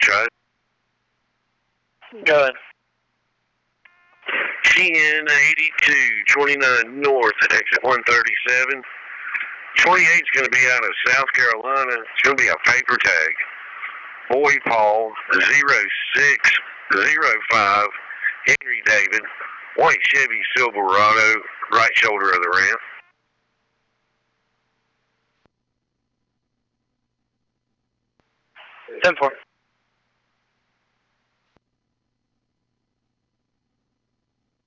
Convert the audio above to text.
Try. Go ahead. 1082, 29 north, exit 137. 28 is going to be out of South Carolina. It's going to be a paper tag. Boy Paul 0605, Henry David, white Chevy Silverado, right shoulder of the ramp. 10-4.